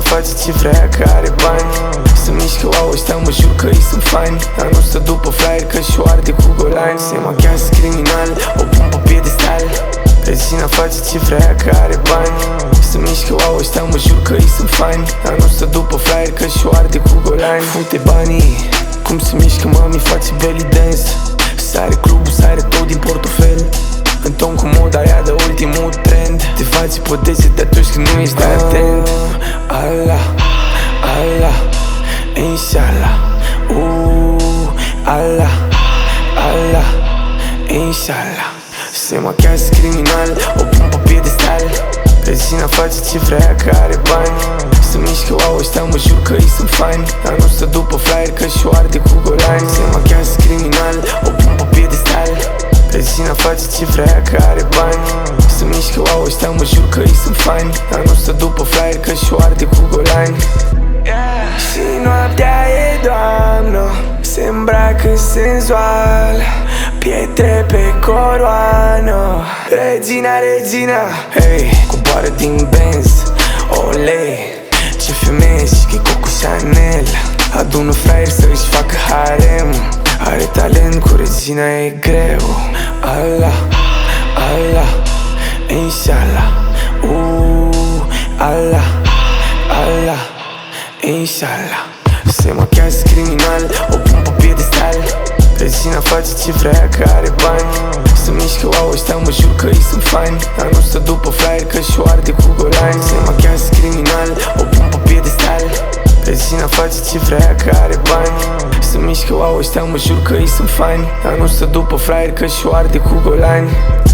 face ce vrea, că are bani. Să mișcă, wow, ăștia mă jur că ei sunt fani, dar nu stă după flyer că și-o arde cu golani. Se machează criminal, o pun pe piedestal. Regina face ce vrea, că are bani. Să mișcă, wow, ăștia mă jur că ei sunt fani, dar nu stă după flyer că și-o arde cu golani. Fute banii, cum se mișcă, mami, face belly dance. Sare clubul, sare tot din portofel. În ton cu moda aia de ultimul trend. Te faci pe deget atunci când nu ești atent. Allah, Allah, inshallah. Allah, Allah, inshallah. Se machează criminal, o pun pe piedestal. Regina face ce vrea, că are bani. Să mișcă, wow, ăștia mă jur că ei sunt fani, dar nu stă după flyer că și-o arde cu golani. Se machează criminal, o pun pe piedestal. Regina face ce vrea, că are bani. Să mișcă, wow, ăștia mă jur că ei sunt fani, dar nu stă după flyer că și-o arde cu golani. Și noaptea e doamnă, se îmbracă senzual, pietre pe coroană. Regina, Regina, hey, coboară din Benz, olei. Ce femeie și că-i Coco Chanel. Adună fraieri să-și facă harem. Are talent, cu Regina e greu. Allah, Allah, inshallah. Allah, Allah, inshallah. Se machează criminal, o pun pe piedestal. Regina face ce vrea, că are bani. Să mișcă, wow, ăștia mă jur că ei sunt fani, dar nu stă după flyer că și-o arde cu golani. Se machează criminal, o pun pe piedestal. Regina face ce vrea, că are bani. Să mișcă, wow, ăștia mă jur că ei sunt fani, dar nu stă după flyer că și-o arde cu golani.